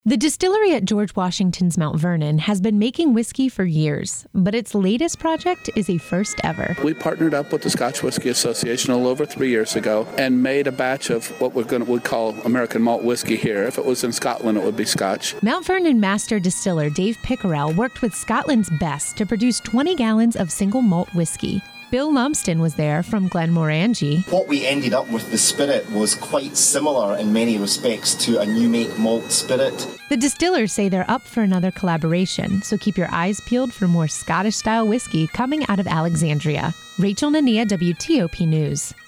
The distillery at George Washington's Mount Vernon has been making whiskey for years, but its latest project is a first ever. We partnered up with the Scotch Whisky Association a little over 3 years ago and made a batch of what we call American malt whiskey here. If it was in Scotland, it would be Scotch. Mount Vernon master distiller Dave Pickerell worked with Scotland's best to produce 20 gallons of single malt whiskey. Bill Lumsden was there from Glenmorangie. What we ended up with the spirit was quite similar in many respects to a new make malt spirit. The distillers say they're up for another collaboration, so keep your eyes peeled for more Scottish-style whiskey coming out of Alexandria. Rachel Nania, WTOP News.